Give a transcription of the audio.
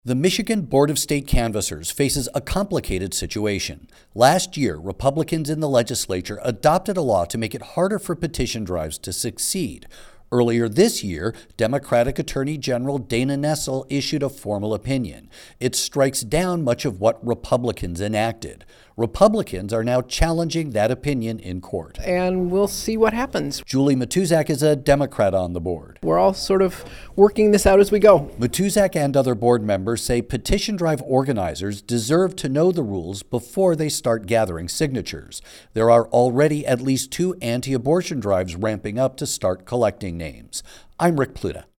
The Michigan Board of State Canvassers faces a complicated situation. Last year, Republicans in the legislature adopted a law to make it harder for petition drives to succeed. Earlier this year, Democratic Attorney General Dana Nessel issued a formal opinion. It strikes down much of what Republicans enacted. Republicans are now challenging that opinion in court. And we'll see what happens. Julie Matuzak is a Democrat on the board. We're all sort of working this out as we go. Matuzak and other board members say petition drive organizers deserve to know the rules before they start gathering signatures. There are already at least 2 anti-abortion drives ramping up to start collecting names. I'm Rick Pluta.